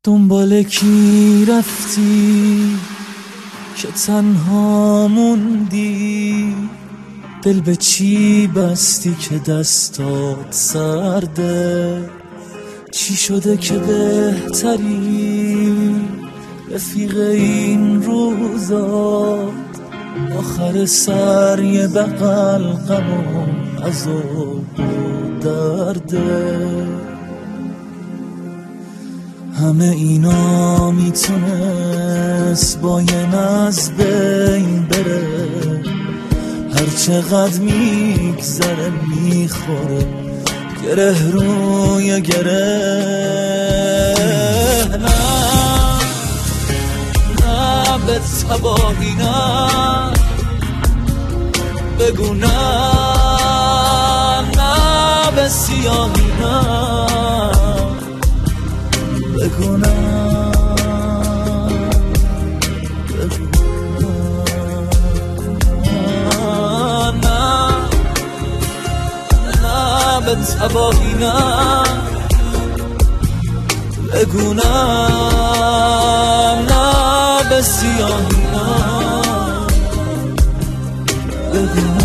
دنبال کی رفتی که تنها موندی؟ دل به چی بستی که دستات سرده؟ چی شده که بهتری رفیق این روزات؟ آخر سر یه بغل غم و عذاب و درده. همه اینا میتونست با یه ناز بین بره، هر چقدر میگذره میخوره گره روی گره. نه نه به تباهی نه، بگو نه نه به سیاهی نه، بگو نه به تباهی نه، بگو نه نه به سیاهی نه، بگو نه.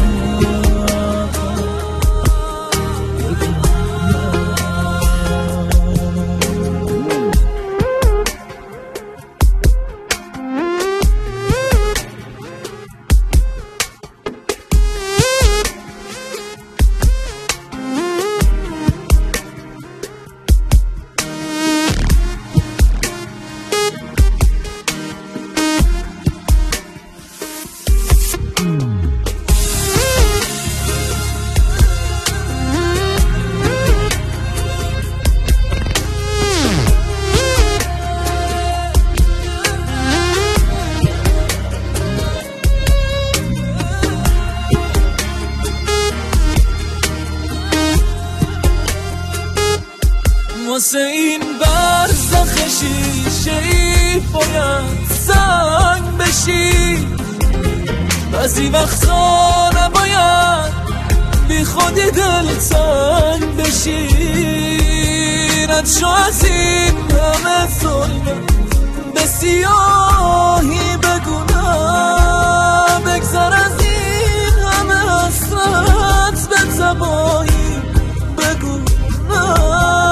واسه این برزخ شیشه‌ای باید سنگ بشی، بعضی وقتا نباید بی خودی دل تنگ بشی. رد شو از این همه ظلم به سیاهی، بگو نه بگذر از این همه حسرت به تباهی، بگو نه.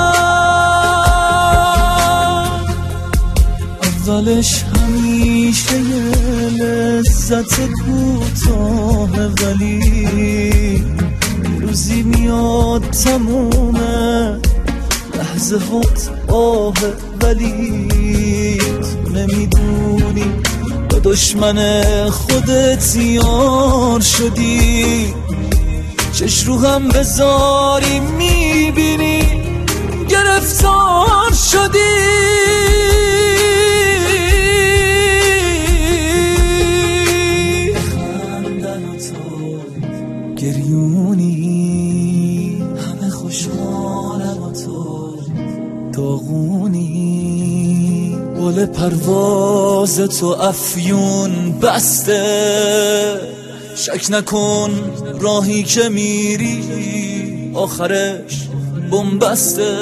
اولش همیشه یه لذت کوتاه، ولی روزی میاد تمومه لحظه هات آه، ولی تو نمیدونی با دشمن خودت یار شدی. چش رو هم بذاری میبینی گرفتار شدی. گریونی همه خوشحالم و تو داغونی، بال پرواز تو افیون بسته. شک نکن راهی که میری آخرش بنبسته.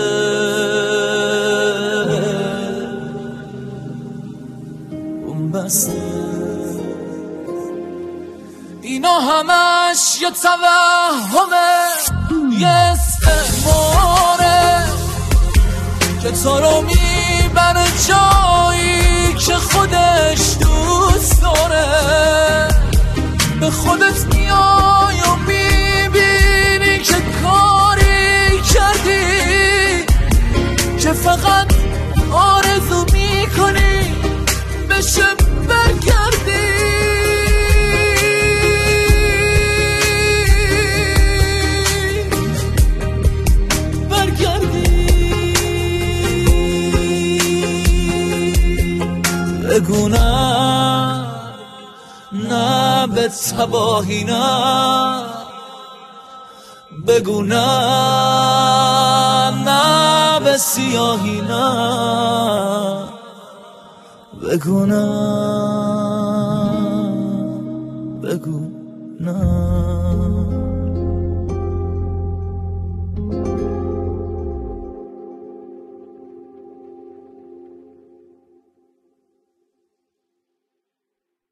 اینا همش یه توهمه، یه استعماره که تو رو میبره جایی که خودش دوست داره. به خودت میای و میبینی که کاری کردی که فقط آرزو میکنی بشه برگردی. بگو نه نه به تباهی نه، بگو نه نه به سیاهی نه، بگو نه، بگو نه.